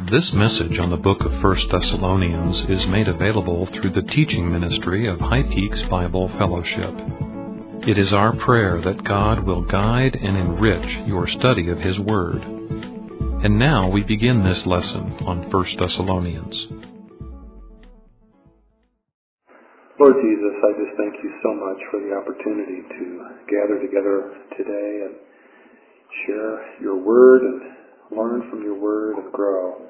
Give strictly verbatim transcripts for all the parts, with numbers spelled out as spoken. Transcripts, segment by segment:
This message on the book of First Thessalonians is made available through the teaching ministry of High Peaks Bible Fellowship. It is our prayer that God will guide and enrich your study of His Word. And now we begin this lesson on First Thessalonians. Lord Jesus, I just thank you so much for the opportunity to gather together today and share your Word and learn from your Word and grow.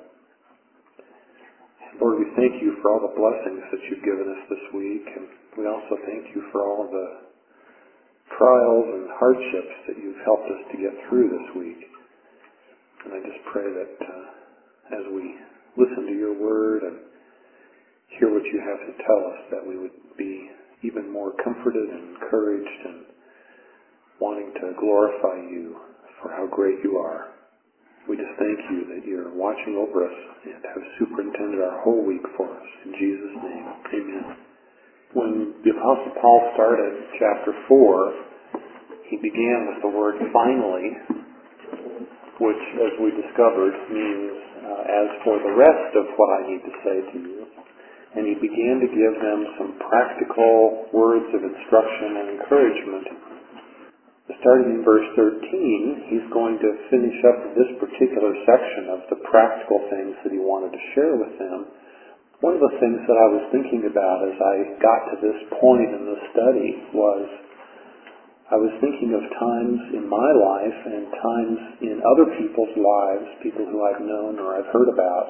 Lord, we thank you for all the blessings that you've given us this week, and we also thank you for all of the trials and hardships that you've helped us to get through this week. And I just pray that uh, as we listen to your Word and hear what you have to tell us, that we would be even more comforted and encouraged and wanting to glorify you for how great you are. We just thank you that you're watching over us and have superintended our whole week for us. In Jesus' name, amen. When the Apostle Paul started chapter four, he began with the word finally, which, as we discovered, means uh, as for the rest of what I need to say to you. And he began to give them some practical words of instruction and encouragement. Starting in verse thirteen, he's going to finish up this particular section of the practical things that he wanted to share with them. One of the things that I was thinking about as I got to this point in the study was I was thinking of times in my life and times in other people's lives, people who I've known or I've heard about,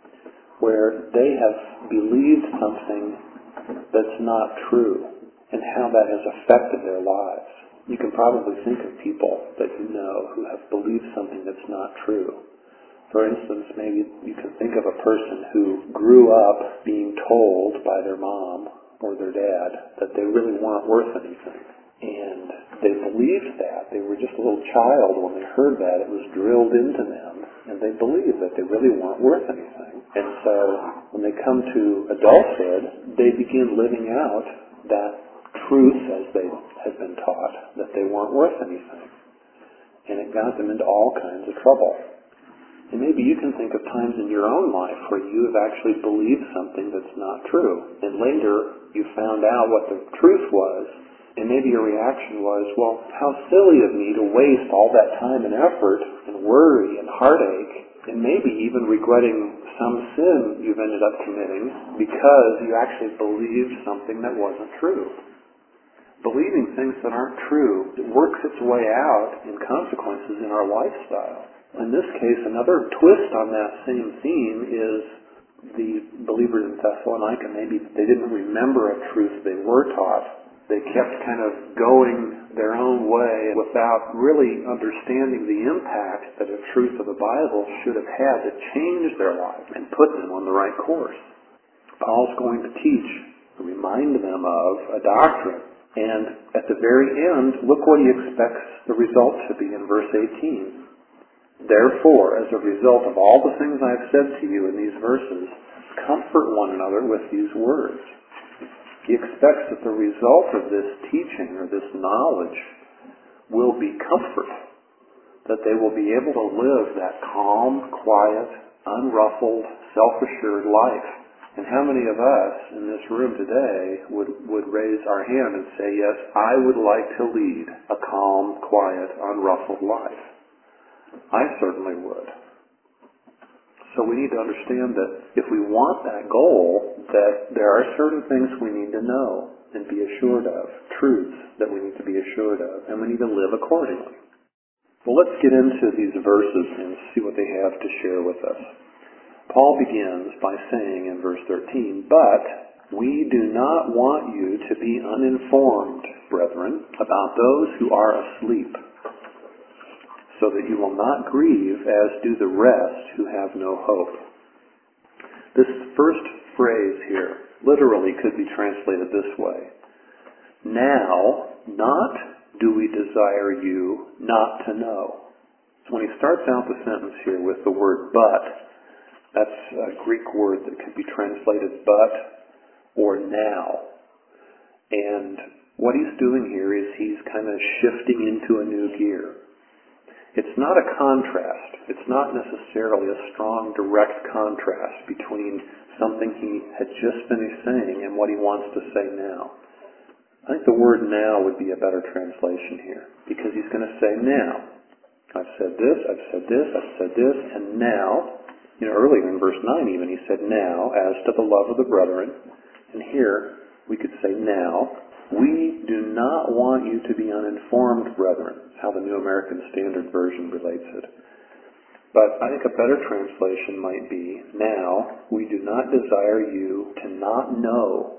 where they have believed something that's not true and how that has affected their lives. You can probably think of people that you know who have believed something that's not true. For instance, maybe you can think of a person who grew up being told by their mom or their dad that they really weren't worth anything. And they believed that. They were just a little child when they heard that. It was drilled into them. And they believed that they really weren't worth anything. And so when they come to adulthood, they begin living out that truth as they had been taught, that they weren't worth anything. And it got them into all kinds of trouble. And maybe you can think of times in your own life where you have actually believed something that's not true. And later you found out what the truth was, and maybe your reaction was, well, how silly of me to waste all that time and effort and worry and heartache, and maybe even regretting some sin you've ended up committing because you actually believed something that wasn't true. Believing things that aren't true, it works its way out in consequences in our lifestyle. In this case, another twist on that same theme is the believers in Thessalonica, maybe they didn't remember a truth they were taught. They kept kind of going their own way without really understanding the impact that a truth of the Bible should have had to change their life and put them on the right course. Paul's going to teach, remind them of a doctrine. And at the very end, look what he expects the result to be in verse eighteen. Therefore, as a result of all the things I've said to you in these verses, comfort one another with these words. He expects that the result of this teaching or this knowledge will be comfort, that they will be able to live that calm, quiet, unruffled, self-assured life. And how many of us in this room today would, would raise our hand and say, yes, I would like to lead a calm, quiet, unruffled life? I certainly would. So we need to understand that if we want that goal, that there are certain things we need to know and be assured of, truths that we need to be assured of, and we need to live accordingly. Well, let's get into these verses and see what they have to share with us. Paul begins by saying in verse thirteen, but we do not want you to be uninformed, brethren, about those who are asleep, so that you will not grieve as do the rest who have no hope. This first phrase here literally could be translated this way. Now, not do we desire you not to know. So when he starts out the sentence here with the word but, that's a Greek word that could be translated but or now. And what he's doing here is he's kind of shifting into a new gear. It's not a contrast. It's not necessarily a strong, direct contrast between something he had just finished saying and what he wants to say now. I think the word now would be a better translation here, because he's going to say now. I've said this, I've said this, I've said this, and now, you know, earlier in verse nine even, he said now, as to the love of the brethren. And here, we could say now, we do not want you to be uninformed, brethren. That's how the New American Standard Version relates it. But I think a better translation might be, now, we do not desire you to not know.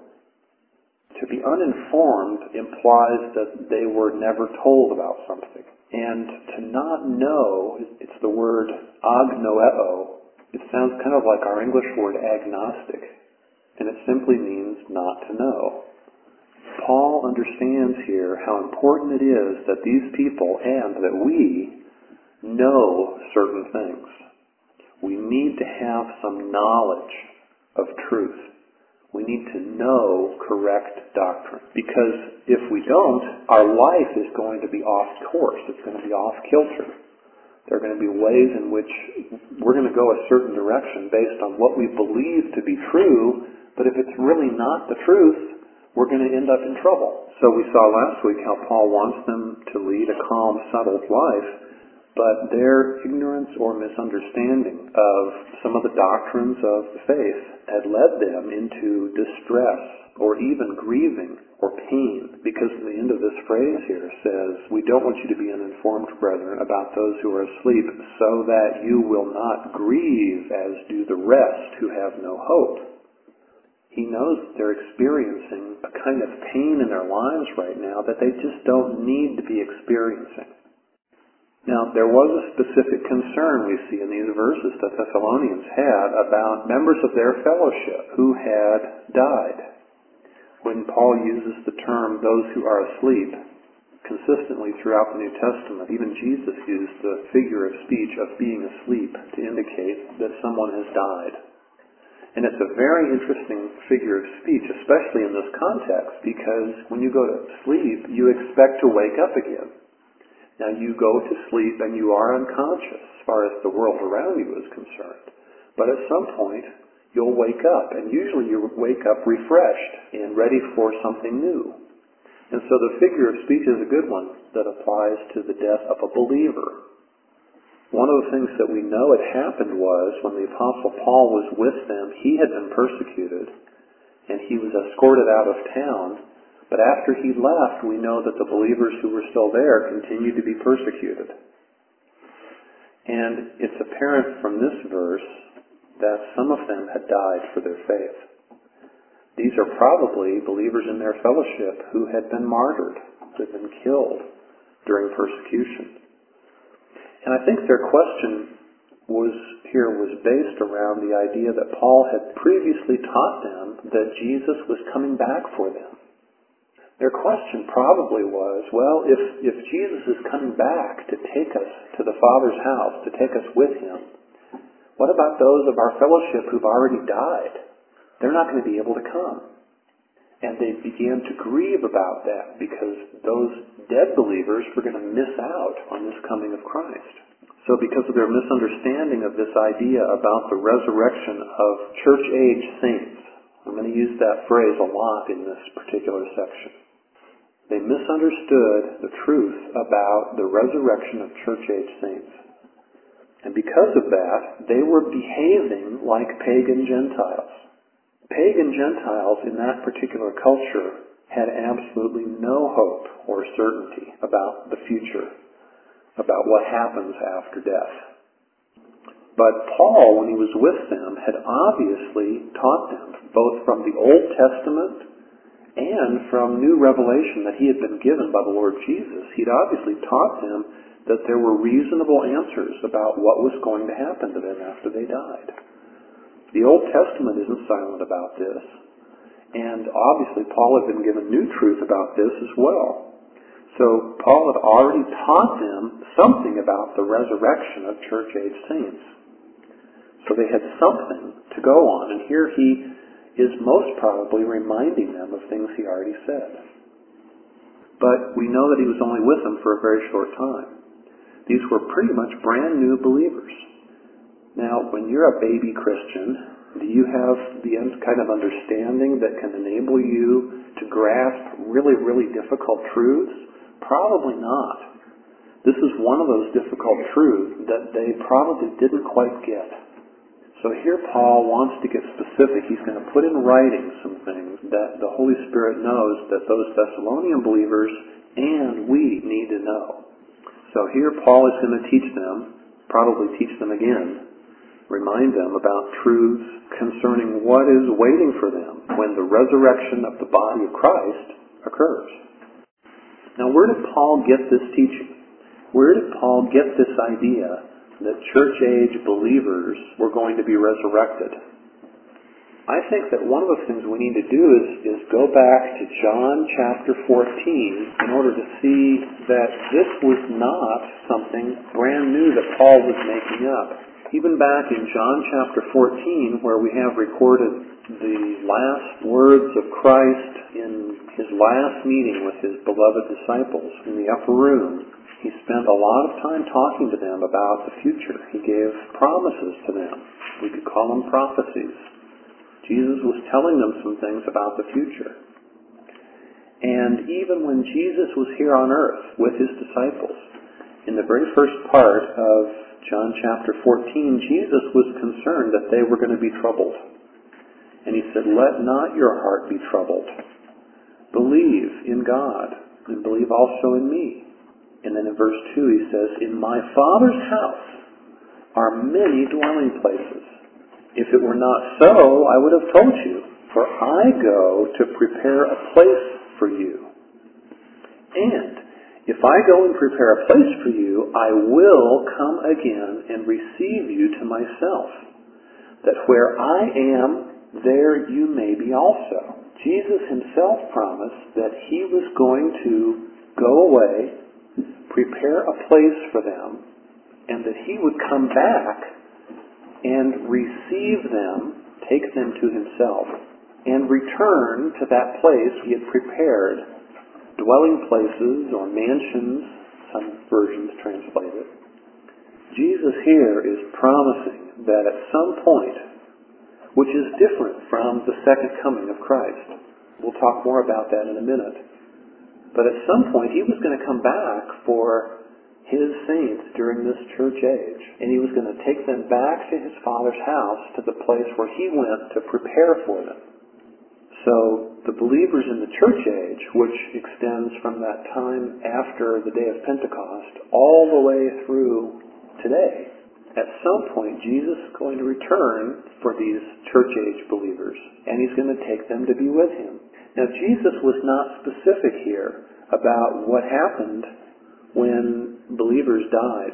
To be uninformed implies that they were never told about something. And to not know, it's the word agnoeo. It sounds kind of like our English word agnostic. And it simply means not to know. Paul understands here how important it is that these people and that we know certain things. We need to have some knowledge of truth. We need to know correct doctrine. Because if we don't, our life is going to be off course. It's going to be off kilter. There are going to be ways in which we're going to go a certain direction based on what we believe to be true, but if it's really not the truth, we're going to end up in trouble. So we saw last week how Paul wants them to lead a calm, settled life, but their ignorance or misunderstanding of some of the doctrines of the faith had led them into distress or even grieving or pain, because the end of this phrase here says, we don't want you to be uninformed, brethren, about those who are asleep, so that you will not grieve as do the rest who have no hope. He knows that they're experiencing a kind of pain in their lives right now that they just don't need to be experiencing. Now, there was a specific concern we see in these verses that Thessalonians had about members of their fellowship who had died. When Paul uses the term, those who are asleep, consistently throughout the New Testament, even Jesus used the figure of speech of being asleep to indicate that someone has died. And it's a very interesting figure of speech, especially in this context, because when you go to sleep, you expect to wake up again. Now, you go to sleep and you are unconscious as far as the world around you is concerned. But at some point, you'll wake up, and usually you wake up refreshed and ready for something new. And so the figure of speech is a good one that applies to the death of a believer. One of the things that we know had happened was when the Apostle Paul was with them, he had been persecuted, and he was escorted out of town. But after he left, we know that the believers who were still there continued to be persecuted. And it's apparent from this verse that some of them had died for their faith. These are probably believers in their fellowship who had been martyred, who had been killed during persecution. And I think their question was here was based around the idea that Paul had previously taught them that Jesus was coming back for them. Their question probably was, well, if, if Jesus is coming back to take us to the Father's house, to take us with Him, what about those of our fellowship who've already died? They're not going to be able to come. And they began to grieve about that because those dead believers were going to miss out on this coming of Christ. So because of their misunderstanding of this idea about the resurrection of church-age saints, I'm going to use that phrase a lot in this particular section. They misunderstood the truth about the resurrection of church-age saints. And because of that, they were behaving like pagan Gentiles. Pagan Gentiles in that particular culture had absolutely no hope or certainty about the future, about what happens after death. But Paul, when he was with them, had obviously taught them, both from the Old Testament and from new revelation that he had been given by the Lord Jesus. He'd obviously taught them that there were reasonable answers about what was going to happen to them after they died. The Old Testament isn't silent about this, and obviously Paul had been given new truth about this as well. So Paul had already taught them something about the resurrection of church-age saints. So they had something to go on, and here he is most probably reminding them of things he already said. But we know that he was only with them for a very short time. These were pretty much brand new believers. Now, when you're a baby Christian, do you have the kind of understanding that can enable you to grasp really, really difficult truths? Probably not. This is one of those difficult truths that they probably didn't quite get. So here Paul wants to get specific. He's going to put in writing some things that the Holy Spirit knows that those Thessalonian believers and we need to know. So here Paul is going to teach them, probably teach them again, remind them about truths concerning what is waiting for them when the resurrection of the body of Christ occurs. Now, where did Paul get this teaching? Where did Paul get this idea that church-age believers were going to be resurrected? I think that one of the things we need to do is, is go back to John chapter fourteen in order to see that this was not something brand new that Paul was making up. Even back in John chapter fourteen, where we have recorded the last words of Christ in his last meeting with his beloved disciples in the upper room, he spent a lot of time talking to them about the future. He gave promises to them. We could call them prophecies. Jesus was telling them some things about the future. And even when Jesus was here on earth with his disciples, in the very first part of John chapter fourteen, Jesus was concerned that they were going to be troubled. And he said, "Let not your heart be troubled. Believe in God, and believe also in me." And then in verse two he says, "In my Father's house are many dwelling places. If it were not so, I would have told you, for I go to prepare a place for you. And if I go and prepare a place for you, I will come again and receive you to myself, that where I am, there you may be also." Jesus himself promised that he was going to go away, prepare a place for them, and that he would come back and receive them, take them to himself, and return to that place he had prepared, dwelling places or mansions, some versions translate it. Jesus here is promising that at some point, which is different from the second coming of Christ, we'll talk more about that in a minute, but at some point he was going to come back for his saints during this church age. And he was going to take them back to his Father's house, to the place where he went to prepare for them. So the believers in the church age, which extends from that time after the day of Pentecost all the way through today, at some point Jesus is going to return for these church age believers, and he's going to take them to be with him. Now Jesus was not specific here about what happened when believers died.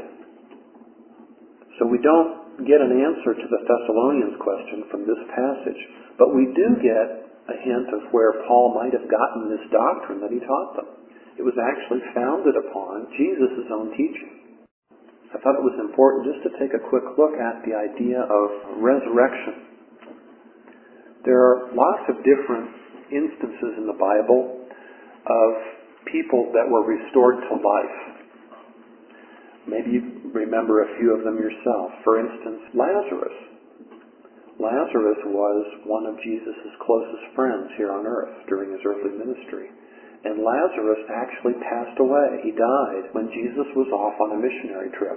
So we don't get an answer to the Thessalonians question from this passage, but we do get a hint of where Paul might have gotten this doctrine that he taught them. It was actually founded upon Jesus' own teaching. I thought it was important just to take a quick look at the idea of resurrection. There are lots of different instances in the Bible of people that were restored to life. Maybe you remember a few of them yourself. For instance, Lazarus. Lazarus was one of Jesus' closest friends here on earth during his earthly ministry. And Lazarus actually passed away. He died when Jesus was off on a missionary trip.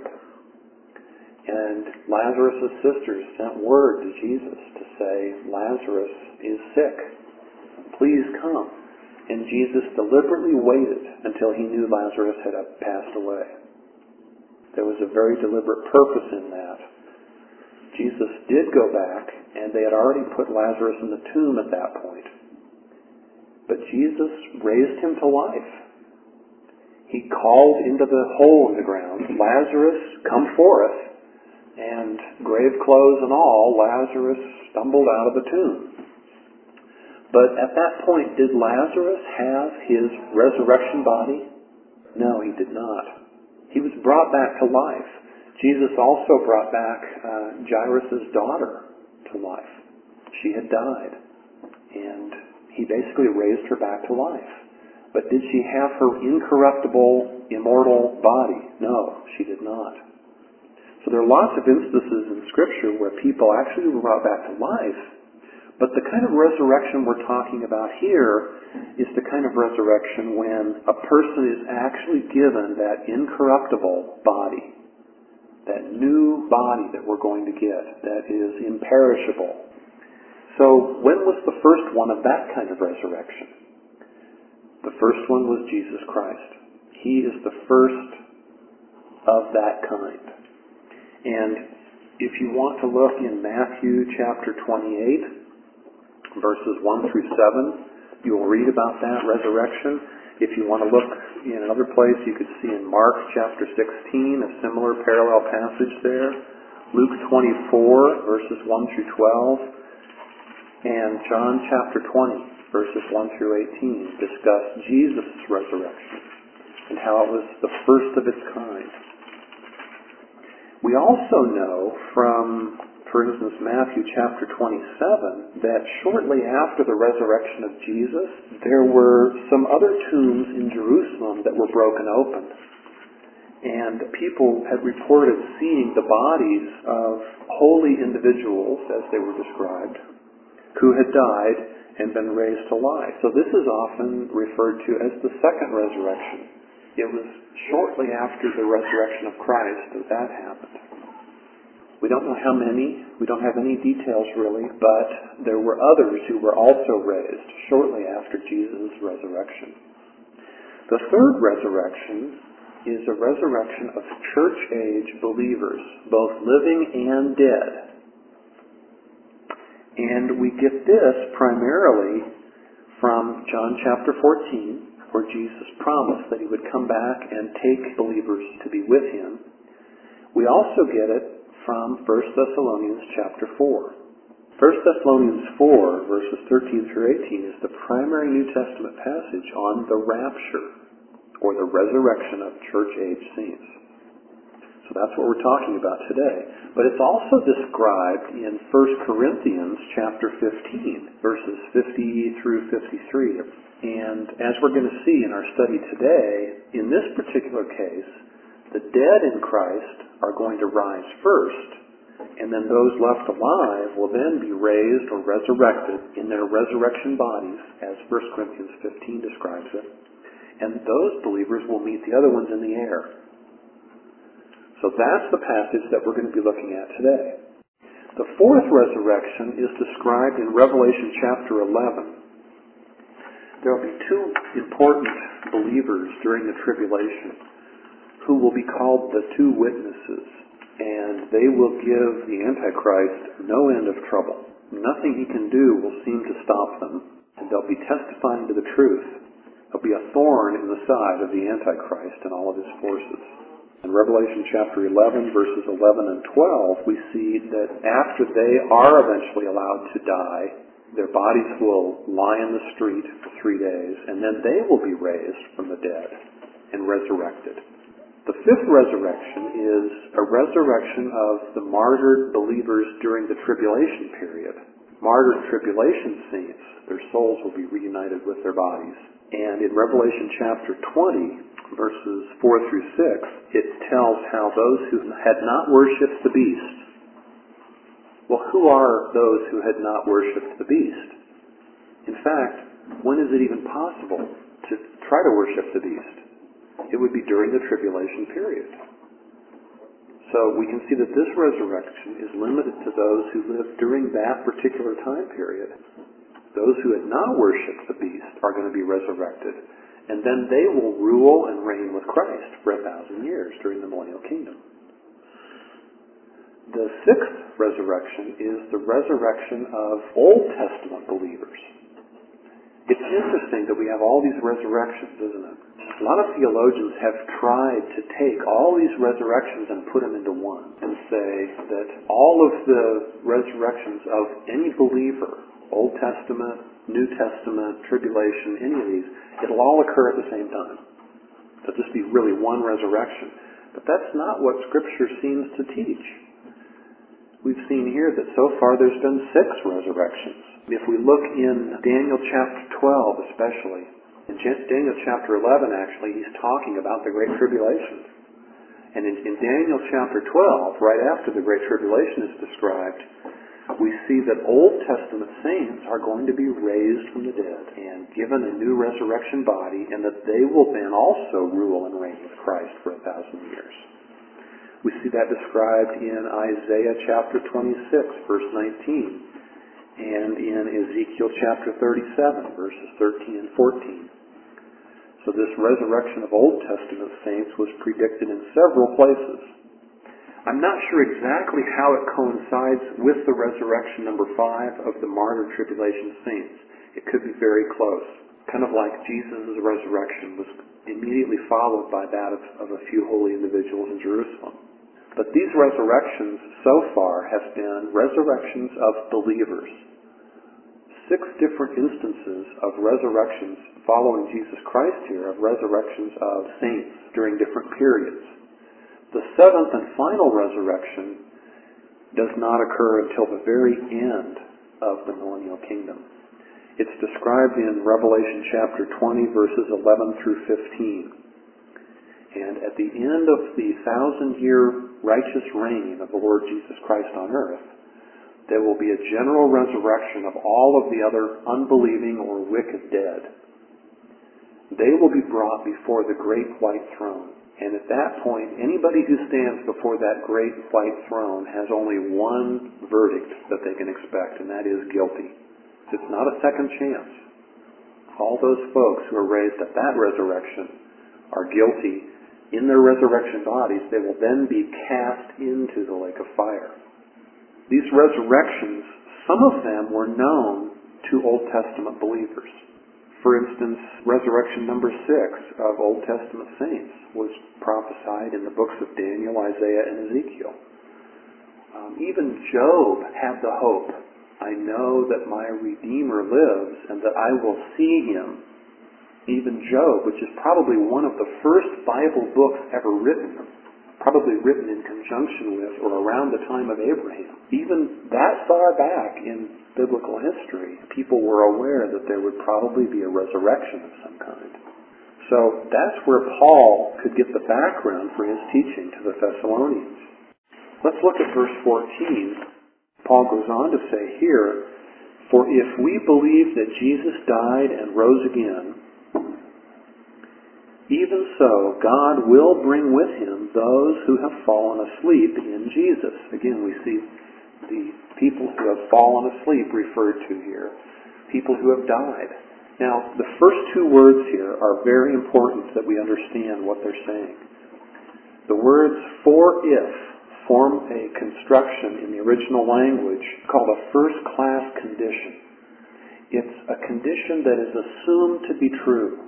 And Lazarus' sisters sent word to Jesus to say, "Lazarus is sick. Please come." And Jesus deliberately waited until he knew Lazarus had passed away. There was a very deliberate purpose in that. Jesus did go back, and they had already put Lazarus in the tomb at that point. But Jesus raised him to life. He called into the hole in the ground, "Lazarus, come forth." And grave clothes and all, Lazarus stumbled out of the tomb. But at that point, did Lazarus have his resurrection body? No, he did not. He was brought back to life. Jesus also brought back uh, Jairus' daughter to life. She had died. And he basically raised her back to life. But did she have her incorruptible, immortal body? No, she did not. So there are lots of instances in Scripture where people actually were brought back to life, but the kind of resurrection we're talking about here is the kind of resurrection when a person is actually given that incorruptible body, that new body that we're going to get, that is imperishable. So when was the first one of that kind of resurrection? The first one was Jesus Christ. He is the first of that kind. And if you want to look in Matthew chapter twenty-eight, verses one through seven, you will read about that resurrection. If you want to look in another place, you could see in Mark chapter sixteen, a similar parallel passage there. Luke twenty-four, verses one through twelve, and John chapter twenty, verses one through eighteen, discuss Jesus' resurrection and how it was the first of its kind. We also know from, for instance, Matthew chapter twenty-seven, that shortly after the resurrection of Jesus, there were some other tombs in Jerusalem that were broken open. And people had reported seeing the bodies of holy individuals, as they were described, who had died and been raised to life. So this is often referred to as the second resurrection. It was shortly after the resurrection of Christ that that happened. We don't know how many, we don't have any details really, but there were others who were also raised shortly after Jesus' resurrection. The third resurrection is a resurrection of church-age believers, both living and dead. And we get this primarily from John chapter fourteen, where Jesus promised that he would come back and take believers to be with him. We also get it from First Thessalonians chapter four. First Thessalonians four, verses thirteen through eighteen, is the primary New Testament passage on the rapture, or the resurrection of church-age saints. So that's what we're talking about today. But it's also described in First Corinthians chapter fifteen, verses fifty through fifty-three. And as we're going to see in our study today, in this particular case, the dead in Christ are going to rise first, and then those left alive will then be raised or resurrected in their resurrection bodies, as First Corinthians fifteen describes it. And those believers will meet the other ones in the air. So that's the passage that we're going to be looking at today. The fourth resurrection is described in Revelation chapter eleven. There will be two important believers during the tribulation who will be called the two witnesses, and they will give the Antichrist no end of trouble. Nothing he can do will seem to stop them, and they'll be testifying to the truth. There'll be a thorn in the side of the Antichrist and all of his forces. In Revelation chapter eleven, verses eleven and twelve, we see that after they are eventually allowed to die, their bodies will lie in the street for three days, and then they will be raised from the dead and resurrected. The fifth resurrection is a resurrection of the martyred believers during the tribulation period. Martyred tribulation saints, their souls will be reunited with their bodies. And in Revelation chapter twenty, verses four through six, it tells how those who had not worshipped the beast. Well, who are those who had not worshipped the beast? In fact, when is it even possible to try to worship the beast? It would be during the tribulation period. So we can see that this resurrection is limited to those who lived during that particular time period. Those who had not worshipped the beast are going to be resurrected, and then they will rule and reign with Christ for a thousand years during the millennial kingdom. The sixth resurrection is the resurrection of Old Testament believers. It's interesting that we have all these resurrections, isn't it? A lot of theologians have tried to take all these resurrections and put them into one and say that all of the resurrections of any believer, Old Testament, New Testament, tribulation, any of these, it'll all occur at the same time. It'll just be really one resurrection. But that's not what Scripture seems to teach. We've seen here that so far there's been six resurrections. If we look in Daniel chapter twelve especially, In Daniel chapter eleven, actually, he's talking about the Great Tribulation. And in, in Daniel chapter twelve, right after the Great Tribulation is described, we see that Old Testament saints are going to be raised from the dead and given a new resurrection body, and that they will then also rule and reign with Christ for a thousand years. We see that described in Isaiah chapter twenty-six, verse nineteen, and in Ezekiel chapter thirty-seven, verses thirteen and fourteen. So this resurrection of Old Testament saints was predicted in several places. I'm not sure exactly how it coincides with the resurrection number five of the martyr tribulation saints. It could be very close. Kind of like Jesus' resurrection was immediately followed by that of, of a few holy individuals in Jerusalem. But these resurrections so far have been resurrections of believers. Six different instances of resurrections following Jesus Christ here, of resurrections of saints during different periods. The seventh and final resurrection does not occur until the very end of the millennial kingdom. It's described in Revelation chapter twenty, verses eleven through fifteen. And at the end of the thousand-year righteous reign of the Lord Jesus Christ on earth, there will be a general resurrection of all of the other unbelieving or wicked dead. They will be brought before the great white throne. And at that point, anybody who stands before that great white throne has only one verdict that they can expect, and that is guilty. It's not a second chance. All those folks who are raised at that resurrection are guilty. In their resurrection bodies, they will then be cast into the lake of fire. These resurrections, some of them were known to Old Testament believers. For instance, resurrection number six of Old Testament saints was prophesied in the books of Daniel, Isaiah, and Ezekiel. Um, even Job had the hope, I know that my Redeemer lives and that I will see him. Even Job, which is probably one of the first Bible books ever written, probably written in conjunction with or around the time of Abraham. Even that far back in biblical history, people were aware that there would probably be a resurrection of some kind. So that's where Paul could get the background for his teaching to the Thessalonians. Let's look at verse fourteen. Paul goes on to say here, "For if we believe that Jesus died and rose again, even so God will bring with him those who have fallen asleep in Jesus." Again, we see the people who have fallen asleep referred to here. People who have died. Now, the first two words here are very important that we understand what they're saying. The words "for if" form a construction in the original language called a first-class condition. It's a condition that is assumed to be true.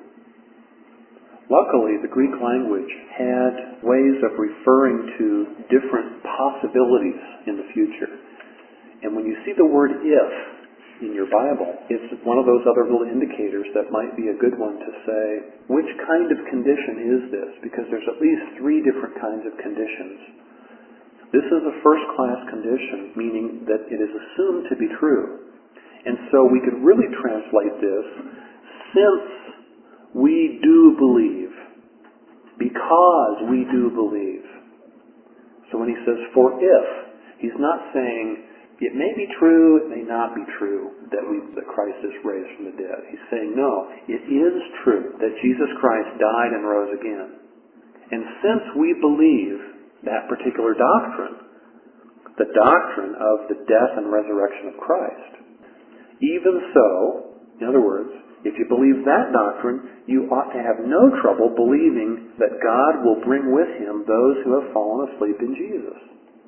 Luckily, the Greek language had ways of referring to different possibilities in the future. And when you see the word "if" in your Bible, it's one of those other little indicators that might be a good one to say, which kind of condition is this? Because there's at least three different kinds of conditions. This is a first-class condition, meaning that it is assumed to be true. And so we could really translate this, since we do believe, because we do believe. So when he says "for if," he's not saying it may be true, it may not be true that we that Christ is raised from the dead. He's saying no, it is true that Jesus Christ died and rose again. And since we believe that particular doctrine, the doctrine of the death and resurrection of Christ, even so, in other words, if you believe that doctrine, you ought to have no trouble believing that God will bring with him those who have fallen asleep in Jesus.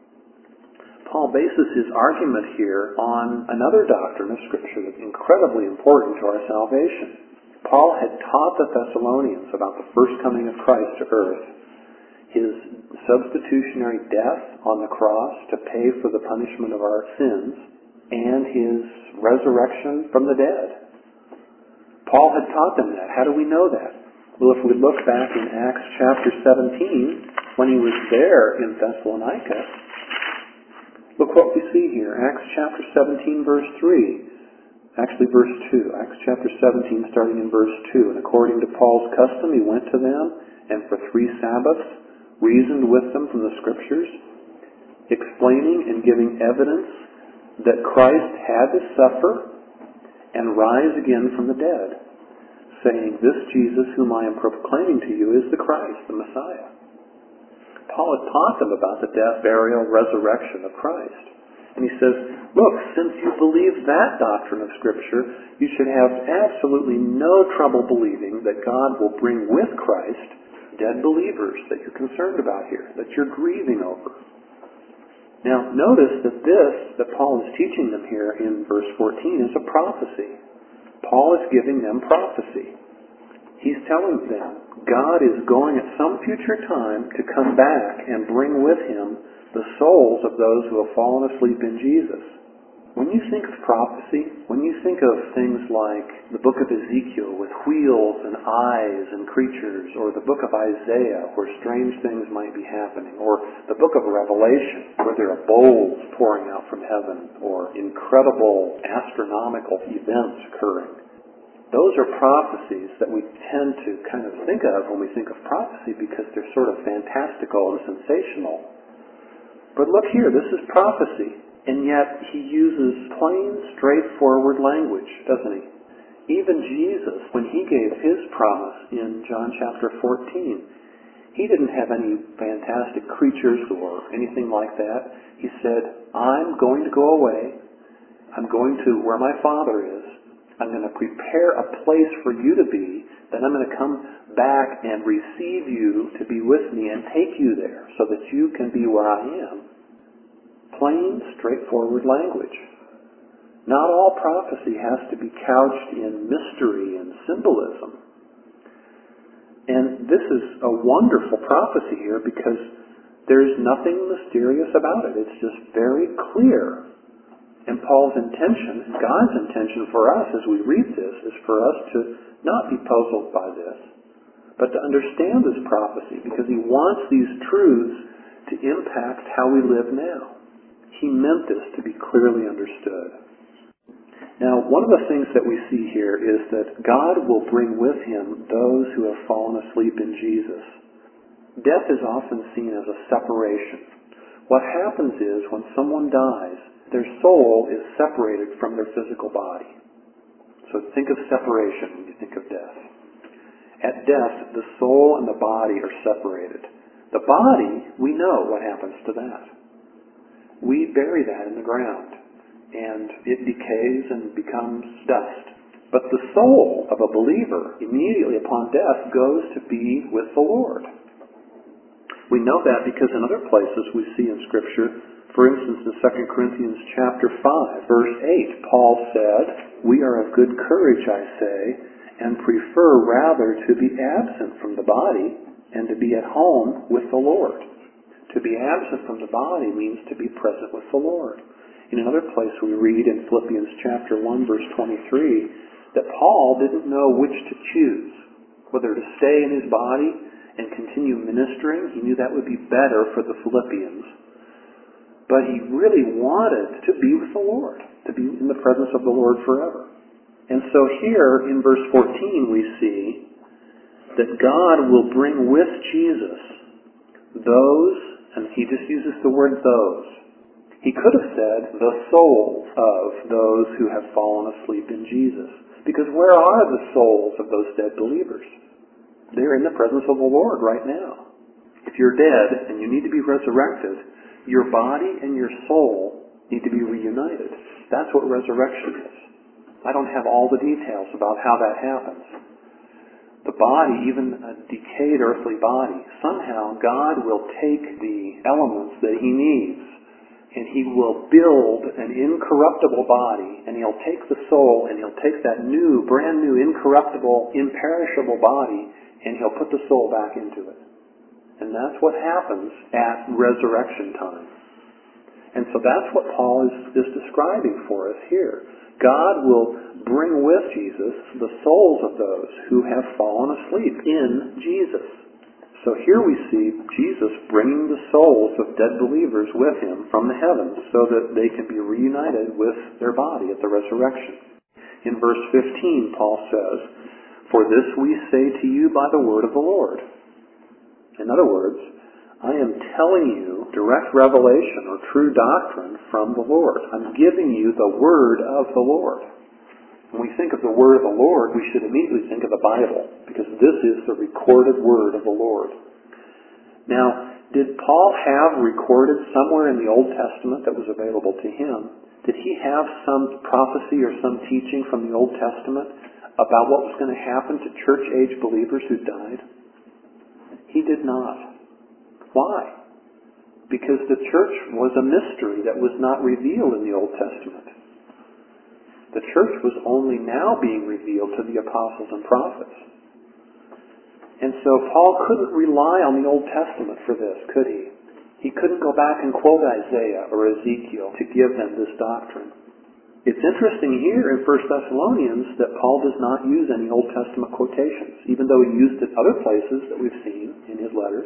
Paul bases his argument here on another doctrine of Scripture that's incredibly important to our salvation. Paul had taught the Thessalonians about the first coming of Christ to earth, his substitutionary death on the cross to pay for the punishment of our sins, and his resurrection from the dead. Paul had taught them that. How do we know that? Well, if we look back in Acts chapter seventeen, when he was there in Thessalonica, look what we see here. Acts chapter seventeen, verse three. Actually, verse two. Acts chapter seventeen, starting in verse two. And according to Paul's custom, he went to them, and for three Sabbaths reasoned with them from the Scriptures, explaining and giving evidence that Christ had to suffer and rise again from the dead, saying, "This Jesus whom I am proclaiming to you is the Christ, the Messiah." Paul had taught them about the death, burial, resurrection of Christ. And he says, look, since you believe that doctrine of Scripture, you should have absolutely no trouble believing that God will bring with Christ dead believers that you're concerned about here, that you're grieving over. Now, notice that this, that Paul is teaching them here in verse fourteen, is a prophecy. Paul is giving them prophecy. He's telling them God is going at some future time to come back and bring with him the souls of those who have fallen asleep in Jesus. When you think of prophecy, when you think of things like the book of Ezekiel with wheels and eyes and creatures, or the book of Isaiah where strange things might be happening, or the book of Revelation where there are bowls pouring out from heaven, or incredible astronomical events occurring, those are prophecies that we tend to kind of think of when we think of prophecy because they're sort of fantastical and sensational. But look here, this is prophecy, and yet he uses plain, straightforward language, doesn't he? Even Jesus, when he gave his promise in John chapter fourteen, he didn't have any fantastic creatures or anything like that. He said, I'm going to go away. I'm going to where my Father is. I'm going to prepare a place for you to be. Then I'm going to come back and receive you to be with me and take you there so that you can be where I am. Plain, straightforward language. Not all prophecy has to be couched in mystery and symbolism. And this is a wonderful prophecy here because there's nothing mysterious about it. It's just very clear. And Paul's intention, God's intention for us as we read this, is for us to not be puzzled by this, but to understand this prophecy because he wants these truths to impact how we live now. He meant this to be clearly understood. Now, one of the things that we see here is that God will bring with him those who have fallen asleep in Jesus. Death is often seen as a separation. What happens is when someone dies, their soul is separated from their physical body. So think of separation when you think of death. At death, the soul and the body are separated. The body, we know what happens to that. We bury that in the ground, and it decays and becomes dust. But the soul of a believer, immediately upon death, goes to be with the Lord. We know that because in other places we see in Scripture, for instance, in Second Corinthians chapter five, verse eight, Paul said, "We are of good courage, I say, and prefer rather to be absent from the body and to be at home with the Lord." To be absent from the body means to be present with the Lord. In another place we read in Philippians chapter one, verse twenty-three, that Paul didn't know which to choose, whether to stay in his body and continue ministering. He knew that would be better for the Philippians. But he really wanted to be with the Lord, to be in the presence of the Lord forever. And so here in verse fourteen we see that God will bring with Jesus those, and he just uses the word those. He could have said the souls of those who have fallen asleep in Jesus. Because where are the souls of those dead believers? They're in the presence of the Lord right now. If you're dead and you need to be resurrected, your body and your soul need to be reunited. That's what resurrection is. I don't have all the details about how that happens. The body, even a decayed earthly body, somehow God will take the elements that he needs and he will build an incorruptible body, and he'll take the soul and he'll take that new, brand new, incorruptible, imperishable body and he'll put the soul back into it. And that's what happens at resurrection time. And so that's what Paul is, is describing for us here. God will bring with Jesus the souls of those who have fallen asleep in Jesus. So here we see Jesus bringing the souls of dead believers with him from the heavens so that they can be reunited with their body at the resurrection. In verse fifteen, Paul says, "For this we say to you by the word of the Lord." In other words, I am telling you direct revelation or true doctrine from the Lord. I'm giving you the word of the Lord. When we think of the word of the Lord, we should immediately think of the Bible, because this is the recorded word of the Lord. Now, did Paul have recorded somewhere in the Old Testament that was available to him, did he have some prophecy or some teaching from the Old Testament about what was going to happen to church-age believers who died? He did not. Why? Because the church was a mystery that was not revealed in the Old Testament. The church was only now being revealed to the apostles and prophets. And so Paul couldn't rely on the Old Testament for this, could he? He couldn't go back and quote Isaiah or Ezekiel to give them this doctrine. It's interesting here in First Thessalonians that Paul does not use any Old Testament quotations, even though he used it other places that we've seen in his letters.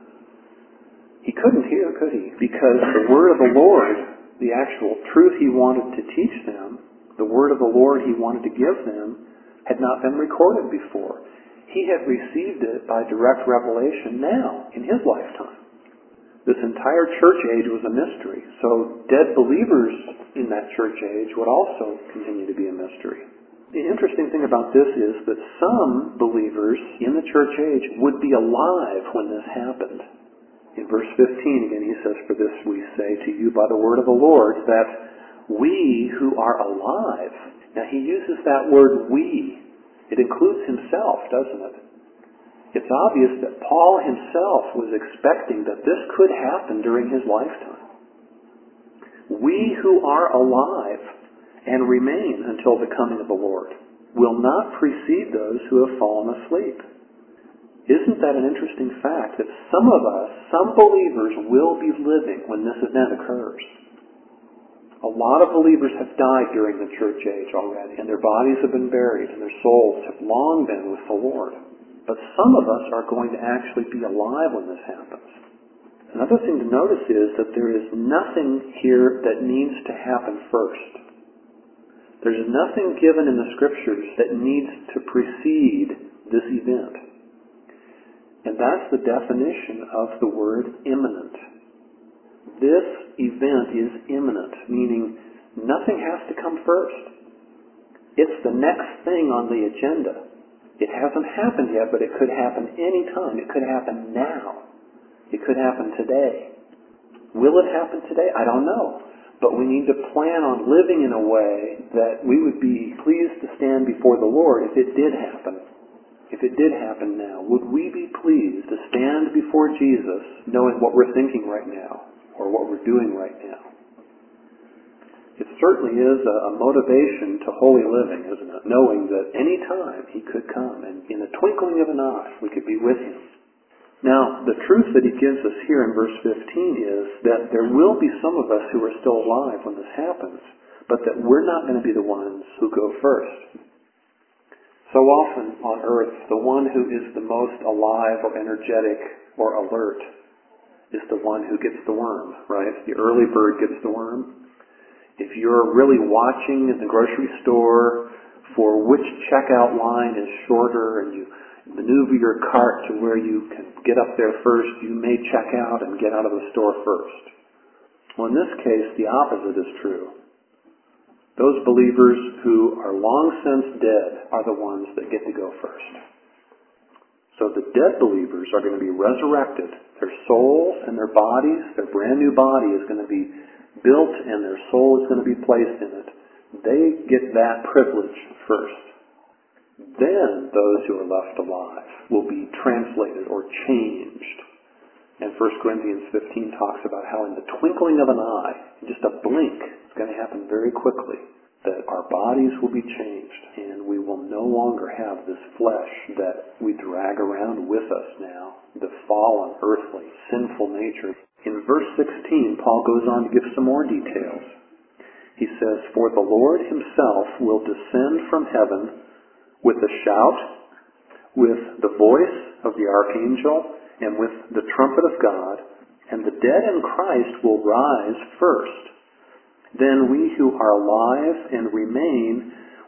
He couldn't here, could he? Because the word of the Lord, the actual truth he wanted to teach them, the word of the Lord he wanted to give them, had not been recorded before. He had received it by direct revelation now, in his lifetime. This entire church age was a mystery, so dead believers in that church age would also continue to be a mystery. The interesting thing about this is that some believers in the church age would be alive when this happened. In verse fifteen, again, he says, "For this we say to you by the word of the Lord, that we who are alive." Now he uses that word "we." It includes himself, doesn't it? It's obvious that Paul himself was expecting that this could happen during his lifetime. We who are alive and remain until the coming of the Lord will not precede those who have fallen asleep. Isn't that an interesting fact that some of us, some believers, will be living when this event occurs? A lot of believers have died during the church age already, and their bodies have been buried, and their souls have long been with the Lord. But some of us are going to actually be alive when this happens. Another thing to notice is that there is nothing here that needs to happen first. There's nothing given in the Scriptures that needs to precede this event. And that's the definition of the word imminent. This event is imminent, meaning nothing has to come first. It's the next thing on the agenda. It hasn't happened yet, but it could happen any time. It could happen now. It could happen today. Will it happen today? I don't know. But we need to plan on living in a way that we would be pleased to stand before the Lord if it did happen. If it did happen now, would we be pleased to stand before Jesus knowing what we're thinking right now or what we're doing right now? It certainly is a, a motivation to holy living, isn't it? Knowing that any time he could come and in the twinkling of an eye we could be with him. Now, the truth that he gives us here in verse fifteen is that there will be some of us who are still alive when this happens, but that we're not going to be the ones who go first. So often on earth, the one who is the most alive or energetic or alert is the one who gets the worm, right? The early bird gets the worm. If you're really watching in the grocery store for which checkout line is shorter and you maneuver your cart to where you can get up there first, you may check out and get out of the store first. Well, in this case, the opposite is true. Those believers who are long since dead are the ones that get to go first. So the dead believers are going to be resurrected. Their souls and their bodies, their brand new body is going to be built and their soul is going to be placed in it. They get that privilege first. Then those who are left alive will be translated or changed. And First Corinthians fifteen talks about how in the twinkling of an eye, just a blink, it's going to happen very quickly, that our bodies will be changed and we will no longer have this flesh that we drag around with us now, the fallen, earthly, sinful nature. In verse sixteen, Paul goes on to give some more details. He says, "For the Lord himself will descend from heaven with a shout, with the voice of the archangel, and with the trumpet of God, and the dead in Christ will rise first. Then we who are alive and remain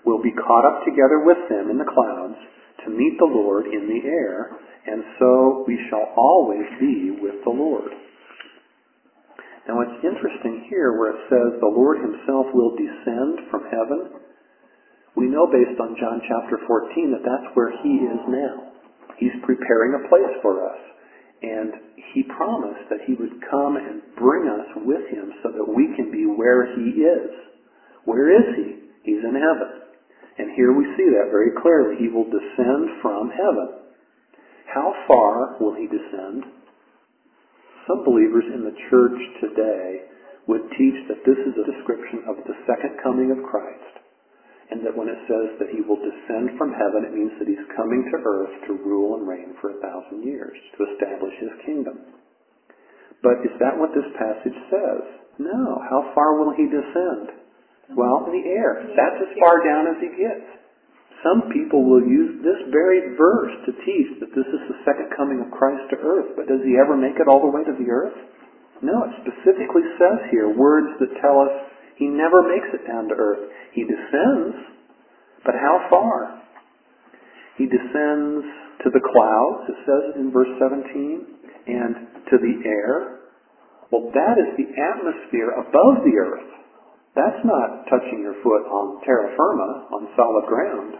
will be caught up together with them in the clouds to meet the Lord in the air, and so we shall always be with the Lord. Now it's interesting here where it says the Lord himself will descend from heaven. We know based on John chapter fourteen that that's where he is now. He's preparing a place for us. And he promised that he would come and bring us with him so that we can be where he is. Where is he? He's in heaven. And here we see that very clearly. He will descend from heaven. How far will he descend? Some believers in the church today would teach that this is a description of the second coming of Christ, and that when it says that he will descend from heaven, it means that he's coming to earth to rule and reign for a thousand years, to establish his kingdom. But is that what this passage says? No. How far will he descend? Well, in the air. That's as far down as he gets. Some people will use this very verse to teach that this is the second coming of Christ to earth. But does he ever make it all the way to the earth? No, it specifically says here words that tell us he never makes it down to earth. He descends, but how far? He descends to the clouds, it says in verse seventeen, and to the air. Well, that is the atmosphere above the earth. That's not touching your foot on terra firma, on solid ground.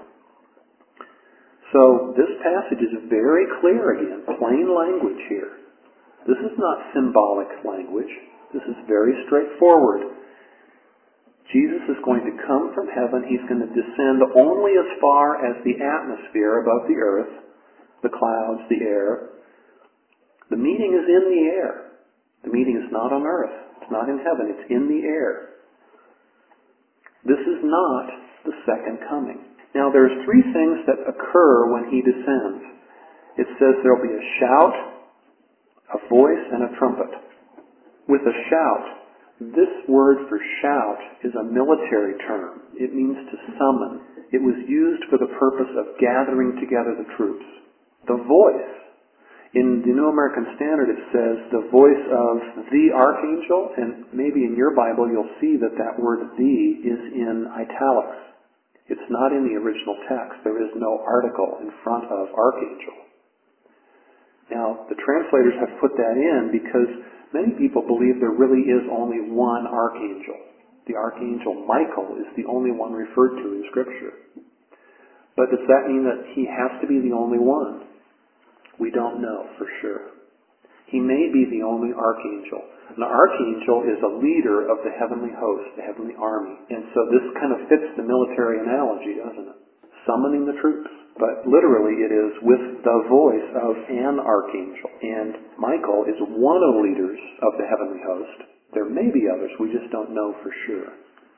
So this passage is very clear again, plain language here. This is not symbolic language. This is very straightforward. Jesus is going to come from heaven. He's going to descend only as far as the atmosphere above the earth, the clouds, the air. The meeting is in the air. The meeting is not on earth. It's not in heaven. It's in the air. This is not the second coming. Now, there's three things that occur when he descends. It says there will be a shout, a voice, and a trumpet. With a shout, this word for shout is a military term. It means to summon. It was used for the purpose of gathering together the troops. The voice, in the New American Standard, it says the voice of the archangel, and maybe in your Bible you'll see that that word the is in italics. It's not in the original text. There is no article in front of archangel. Now, the translators have put that in because many people believe there really is only one archangel. The archangel Michael is the only one referred to in Scripture. But does that mean that he has to be the only one? We don't know for sure. He may be the only archangel. An archangel is a leader of the heavenly host, the heavenly army. And so this kind of fits the military analogy, doesn't it? Summoning the troops. But literally it is with the voice of an archangel. And Michael is one of the leaders of the heavenly host. There may be others, we just don't know for sure.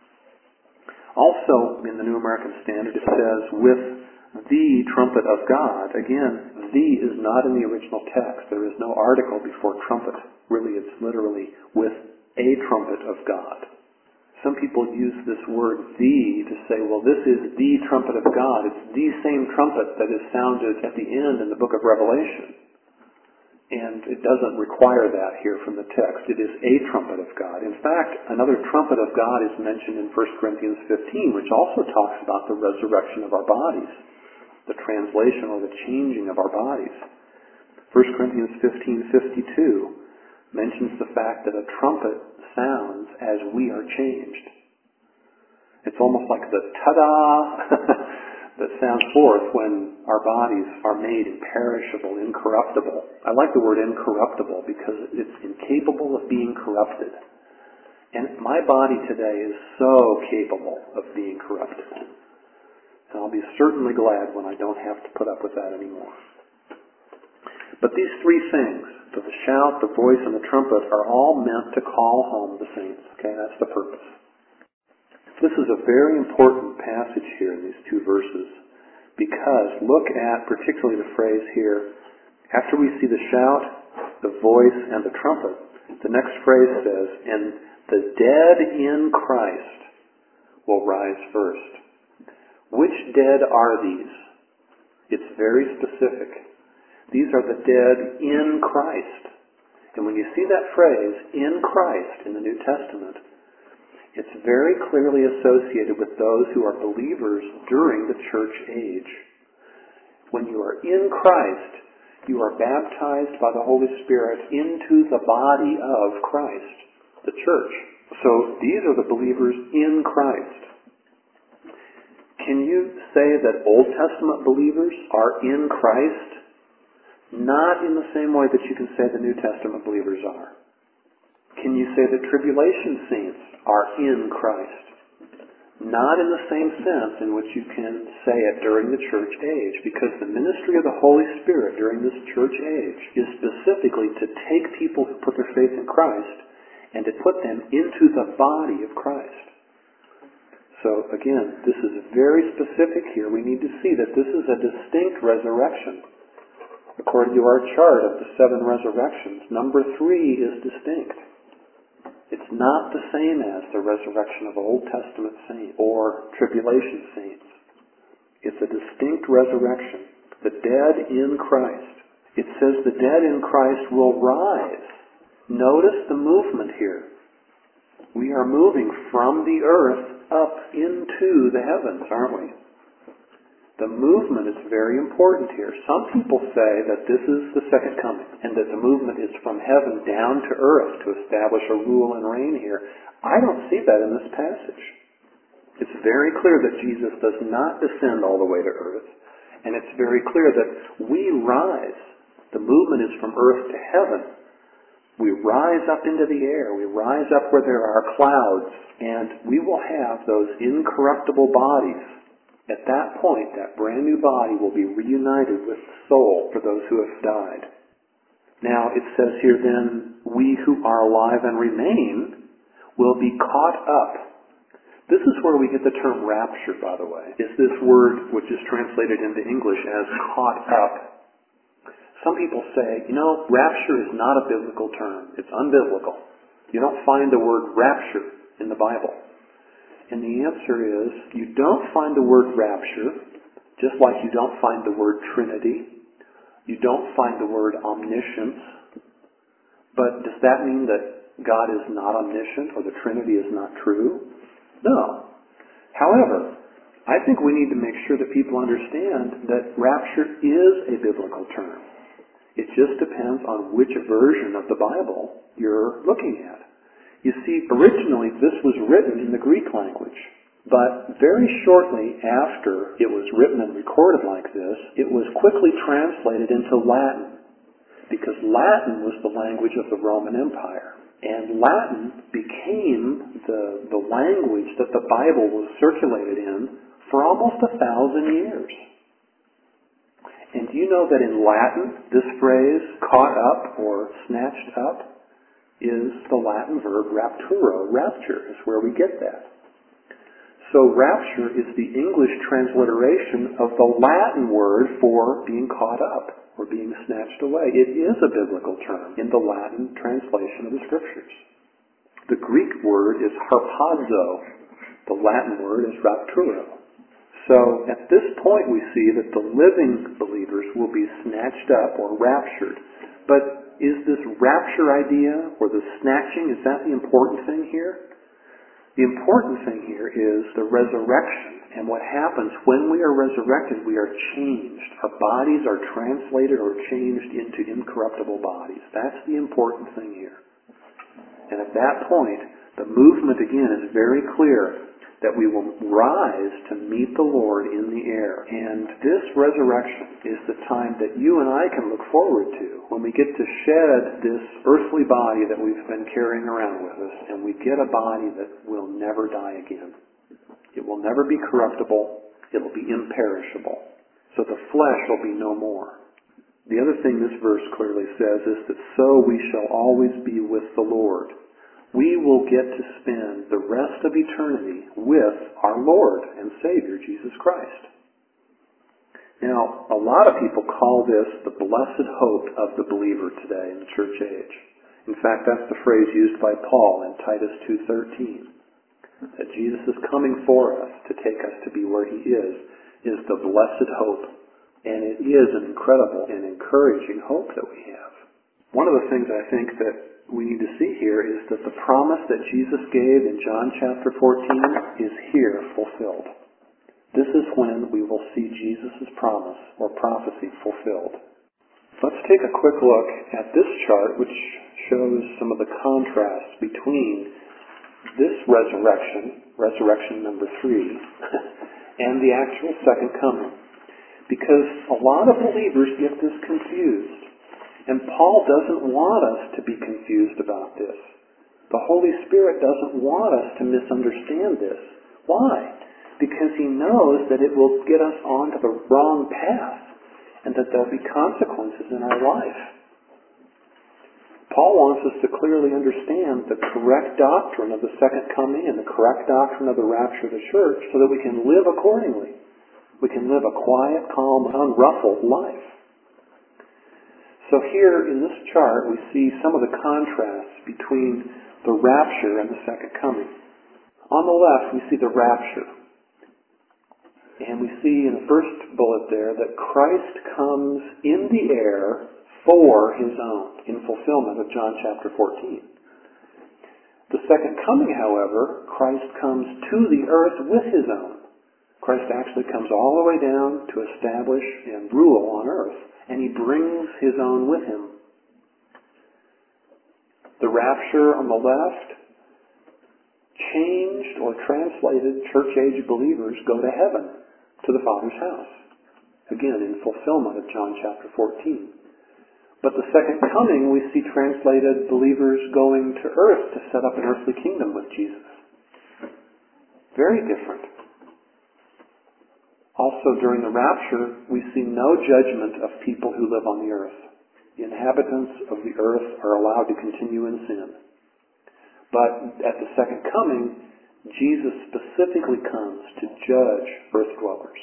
Also, in the New American Standard, it says, with the trumpet of God. Again, the is not in the original text. There is no article before trumpet. Really, it's literally with a trumpet of God. Some people use this word the to say, well, this is the trumpet of God. It's the same trumpet that is sounded at the end in the book of Revelation. And it doesn't require that here from the text. It is a trumpet of God. In fact, another trumpet of God is mentioned in First Corinthians fifteen, which also talks about the resurrection of our bodies, the translation or the changing of our bodies. First Corinthians fifteen fifty-two mentions the fact that a trumpet sounds as we are changed. It's almost like the ta-da that sounds forth when our bodies are made imperishable, incorruptible. I like the word incorruptible because it's incapable of being corrupted. And my body today is so capable of being corrupted. And I'll be certainly glad when I don't have to put up with that anymore. But these three things, the shout, the voice, and the trumpet, are all meant to call home the saints. Okay, that's the purpose. This is a very important passage here in these two verses because look at particularly the phrase here, after we see the shout, the voice, and the trumpet, the next phrase says, and the dead in Christ will rise first. Which dead are these? It's very specific. These are the dead in Christ. And when you see that phrase, in Christ, in the New Testament, It's very clearly associated with those who are believers during the church age. When you are in Christ, you are baptized by the Holy Spirit into the body of Christ, the church. So these are the believers in Christ. Can you say that Old Testament believers are in Christ? Not in the same way that you can say the New Testament believers are. Can you say that tribulation saints are in Christ? Not in the same sense in which you can say it during the church age, because the ministry of the Holy Spirit during this church age is specifically to take people who put their faith in Christ and to put them into the body of Christ. So again, this is very specific here. We need to see that this is a distinct resurrection. According to our chart of the seven resurrections, number three is distinct. It's not the same as the resurrection of Old Testament saints or tribulation saints. It's a distinct resurrection. The dead in Christ. It says the dead in Christ will rise. Notice the movement here. We are moving from the earth up into the heavens, aren't we? The movement is very important here. Some people say that this is the second coming and that the movement is from heaven down to earth to establish a rule and reign here. I don't see that in this passage. It's very clear that Jesus does not descend all the way to earth, and it's very clear that we rise. The movement is from earth to heaven. We rise up into the air. We rise up where there are clouds, and we will have those incorruptible bodies. At that point, that brand new body will be reunited with the soul for those who have died. Now, it says here then, we who are alive and remain will be caught up. This is where we get the term rapture, by the way. It's this word which is translated into English as caught up. Some people say, you know, rapture is not a biblical term. It's unbiblical. You don't find the word rapture in the Bible. And the answer is, you don't find the word rapture, just like you don't find the word Trinity. You don't find the word omniscience. But does that mean that God is not omniscient or the Trinity is not true? No. However, I think we need to make sure that people understand that rapture is a biblical term. It just depends on which version of the Bible you're looking at. You see, originally this was written in the Greek language, but very shortly after it was written and recorded like this, it was quickly translated into Latin, because Latin was the language of the Roman Empire. And Latin became the, the language that the Bible was circulated in for almost a thousand years. And do you know that in Latin, this phrase, caught up or snatched up, is the Latin verb rapturo. Rapture is where we get that. So rapture is the English transliteration of the Latin word for being caught up or being snatched away. It is a biblical term in the Latin translation of the Scriptures. The Greek word is harpazo. The Latin word is rapturo. So at this point we see that the living believers will be snatched up or raptured. But is this rapture idea or the snatching, is that the important thing here? The important thing here is the resurrection. And what happens when we are resurrected, we are changed. Our bodies are translated or changed into incorruptible bodies. That's the important thing here. And at that point, the movement again is very clear that we will rise to meet the Lord in the air. And this resurrection is the time that you and I can look forward to when we get to shed this earthly body that we've been carrying around with us, and we get a body that will never die again. It will never be corruptible. It will be imperishable. So the flesh will be no more. The other thing this verse clearly says is that so we shall always be with the Lord. We will get to spend the rest of eternity with our Lord and Savior, Jesus Christ. Now, a lot of people call this the blessed hope of the believer today in the church age. In fact, that's the phrase used by Paul in Titus two thirteen. That Jesus is coming for us to take us to be where He is, is the blessed hope. And it is an incredible and encouraging hope that we have. One of the things I think that we need to see here is that the promise that Jesus gave in John chapter fourteen is here fulfilled. This is when we will see Jesus' promise or prophecy fulfilled. Let's take a quick look at this chart, which shows some of the contrasts between this resurrection, resurrection number three, and the actual second coming. Because a lot of believers get this confused. And Paul doesn't want us to be confused about this. The Holy Spirit doesn't want us to misunderstand this. Why? Because he knows that it will get us onto the wrong path and that there'll be consequences in our life. Paul wants us to clearly understand the correct doctrine of the second coming and the correct doctrine of the rapture of the church so that we can live accordingly. We can live a quiet, calm, unruffled life. So here in this chart we see some of the contrasts between the rapture and the second coming. On the left we see the rapture. And we see in the first bullet there that Christ comes in the air for his own, in fulfillment of John chapter fourteen. The second coming, however, Christ comes to the earth with his own. Christ actually comes all the way down to establish and rule on earth, and he brings his own with him. The rapture on the left, changed or translated church-age believers go to heaven, to the Father's house. Again, in fulfillment of John chapter fourteen. But the second coming, we see translated believers going to earth to set up an earthly kingdom with Jesus. Very different. Also, during the rapture, we see no judgment of people who live on the earth. The inhabitants of the earth are allowed to continue in sin. But at the second coming, Jesus specifically comes to judge earth dwellers.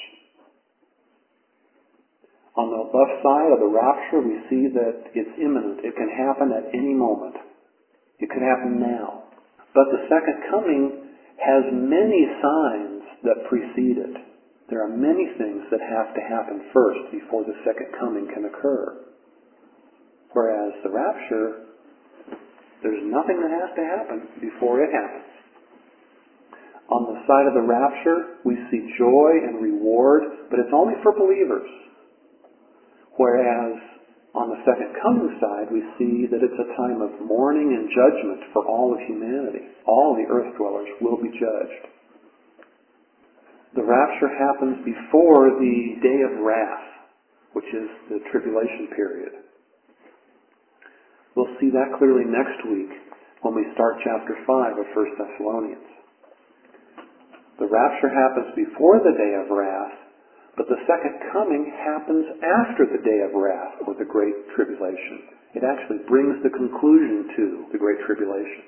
On the left side of the rapture, we see that it's imminent. It can happen at any moment. It could happen now. But the second coming has many signs that precede it. There are many things that have to happen first before the second coming can occur. Whereas the rapture, there's nothing that has to happen before it happens. On the side of the rapture, we see joy and reward, but it's only for believers. Whereas on the second coming side, we see that it's a time of mourning and judgment for all of humanity. All the earth dwellers will be judged. The rapture happens before the day of wrath, which is the tribulation period. We'll see that clearly next week when we start chapter five of First Thessalonians. The rapture happens before the day of wrath, but the second coming happens after the day of wrath, or the Great Tribulation. It actually brings the conclusion to the Great Tribulation.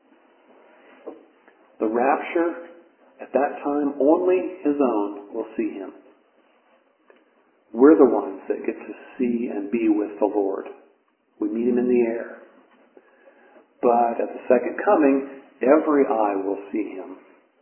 The rapture, at that time, only his own will see him. We're the ones that get to see and be with the Lord. We meet him in the air. But at the second coming, every eye will see him.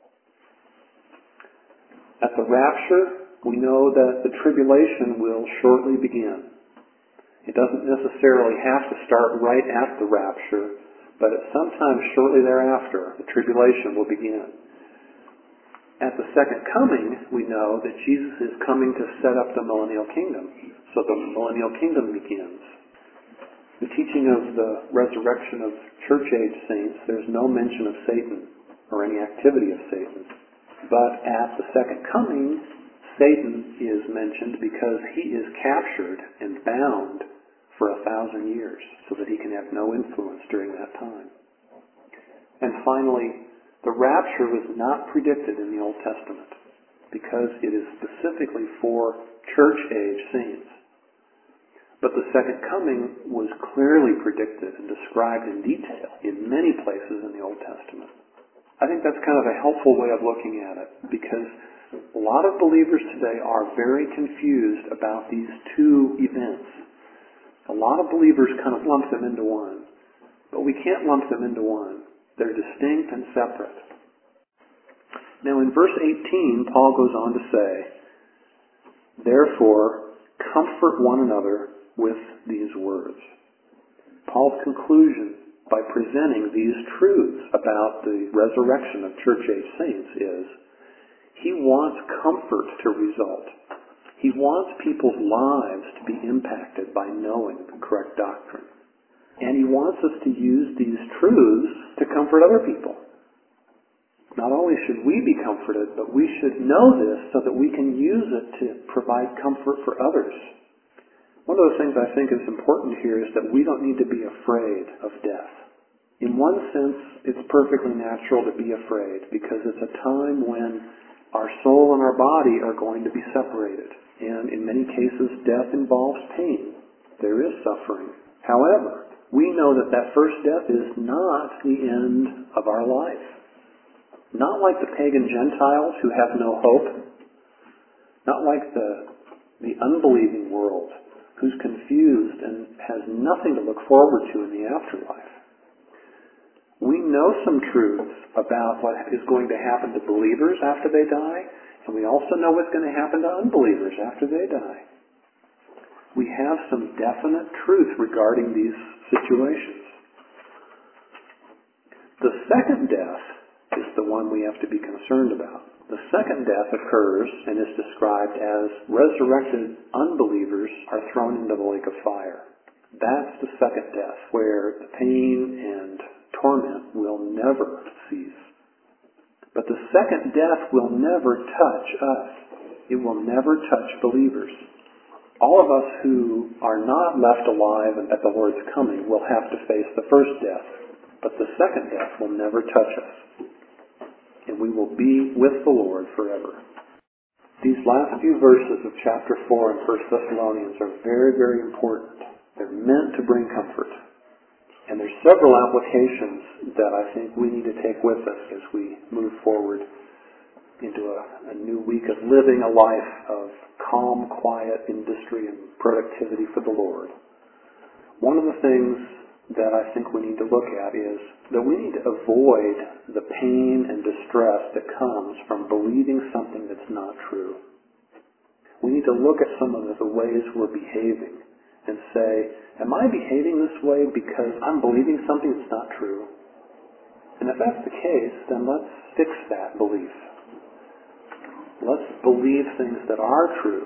At the rapture, we know that the tribulation will shortly begin. It doesn't necessarily have to start right at the rapture, but at some time shortly thereafter, the tribulation will begin. At the second coming, we know that Jesus is coming to set up the millennial kingdom. So the millennial kingdom begins. The teaching of the resurrection of church-age saints, there's no mention of Satan or any activity of Satan. But at the second coming, Satan is mentioned because he is captured and bound for a thousand years so that he can have no influence during that time. And finally, the rapture was not predicted in the Old Testament because it is specifically for church-age saints. But the second coming was clearly predicted and described in detail in many places in the Old Testament. I think that's kind of a helpful way of looking at it because a lot of believers today are very confused about these two events. A lot of believers kind of lump them into one. But we can't lump them into one. They're distinct and separate. Now in verse eighteen, Paul goes on to say, "Therefore, comfort one another with these words." Paul's conclusion by presenting these truths about the resurrection of church-age saints is he wants comfort to result. He wants people's lives to be impacted by knowing the correct doctrine. And he wants us to use these truths to comfort other people. Not only should we be comforted, but we should know this so that we can use it to provide comfort for others. One of the things I think is important here is that we don't need to be afraid of death. In one sense, it's perfectly natural to be afraid because it's a time when our soul and our body are going to be separated. And in many cases, death involves pain. There is suffering. However, we know that that first death is not the end of our life. Not like the pagan Gentiles who have no hope. Not like the, the unbelieving world who's confused and has nothing to look forward to in the afterlife. We know some truths about what is going to happen to believers after they die, and we also know what's going to happen to unbelievers after they die. We have some definite truth regarding these situations. The second death is the one we have to be concerned about. The second death occurs and is described as resurrected unbelievers are thrown into the lake of fire. That's the second death, where the pain and torment will never cease. But the second death will never touch us. It will never touch believers. All of us who are not left alive at the Lord's coming will have to face the first death. But the second death will never touch us. And we will be with the Lord forever. These last few verses of chapter four in First Thessalonians are very, very important. They're meant to bring comfort. And there's several applications that I think we need to take with us as we move forward into a, a new week of living a life of calm, quiet industry and productivity for the Lord. One of the things that I think we need to look at is that we need to avoid the pain and distress that comes from believing something that's not true. We need to look at some of the ways we're behaving and say, am I behaving this way because I'm believing something that's not true? And if that's the case, then let's fix that belief. Let's believe things that are true.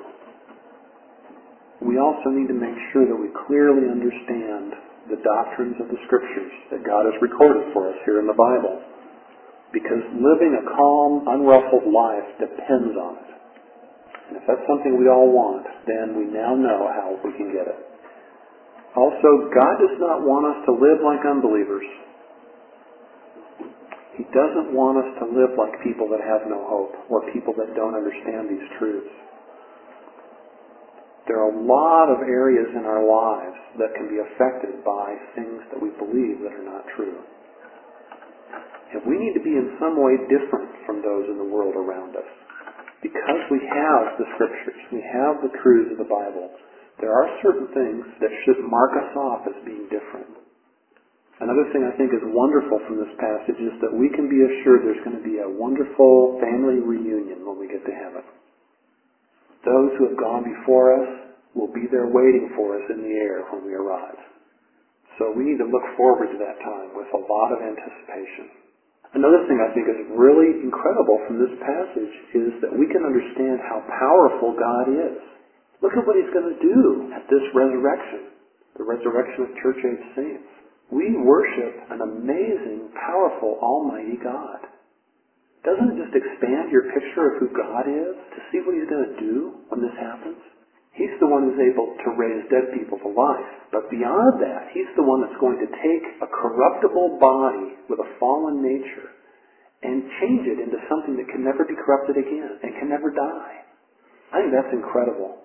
We also need to make sure that we clearly understand the doctrines of the Scriptures that God has recorded for us here in the Bible. Because living a calm, unruffled life depends on it. And if that's something we all want, then we now know how we can get it. Also, God does not want us to live like unbelievers. He doesn't want us to live like people that have no hope or people that don't understand these truths. There are a lot of areas in our lives that can be affected by things that we believe that are not true. And we need to be in some way different from those in the world around us. Because we have the Scriptures, we have the truths of the Bible, there are certain things that should mark us off as being different. Another thing I think is wonderful from this passage is that we can be assured there's going to be a wonderful family reunion when we get to heaven. Those who have gone before us will be there waiting for us in the air when we arrive. So we need to look forward to that time with a lot of anticipation. Another thing I think is really incredible from this passage is that we can understand how powerful God is. Look at what He's going to do at this resurrection, the resurrection of church-age saints. We worship an amazing, powerful, almighty God. Doesn't it just expand your picture of who God is to see what He's going to do when this happens? He's the one who's able to raise dead people to life. But beyond that, He's the one that's going to take a corruptible body with a fallen nature and change it into something that can never be corrupted again and can never die. I think that's incredible.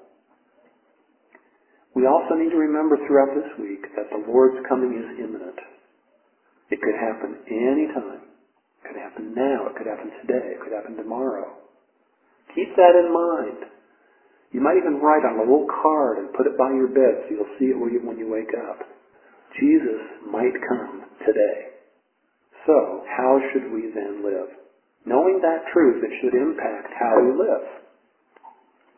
We also need to remember throughout this week that the Lord's coming is imminent. It could happen any time. It could happen now. It could happen today. It could happen tomorrow. Keep that in mind. You might even write on a little card and put it by your bed so you'll see it when you wake up. Jesus might come today. So, how should we then live? Knowing that truth, it should impact how we live.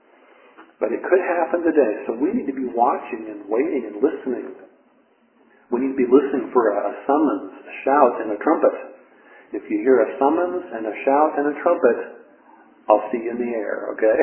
But it could happen today, so we need to be watching and waiting and listening. We need to be listening for a, a summons, a shout, and a trumpet. If you hear a summons and a shout and a trumpet, I'll see you in the air, okay?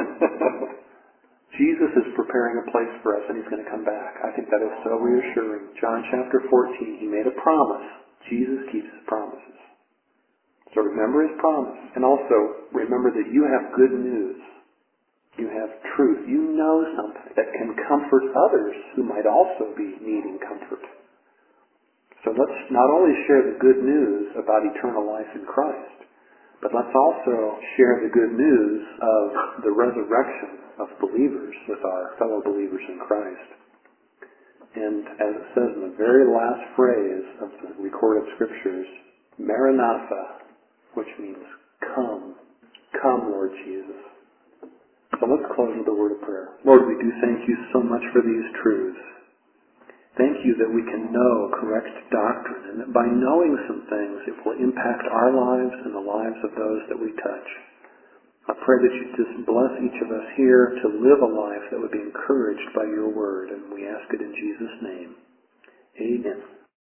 Jesus is preparing a place for us, and He's going to come back. I think that is so reassuring. John chapter fourteen, He made a promise. Jesus keeps His promises. So remember His promise. And also, remember that you have good news. You have truth. You know something that can comfort others who might also be needing comfort. So let's not only share the good news about eternal life in Christ, but let's also share the good news of the resurrection of believers with our fellow believers in Christ. And as it says in the very last phrase of the recorded scriptures, Maranatha, which means come. Come, Lord Jesus. So let's close with a word of prayer. Lord, we do thank you so much for these truths. Thank you that we can know correct doctrine, and that by knowing some things, it will impact our lives and the lives of those that we touch. I pray that you just bless each of us here to live a life that would be encouraged by your word, and we ask it in Jesus' name. Amen.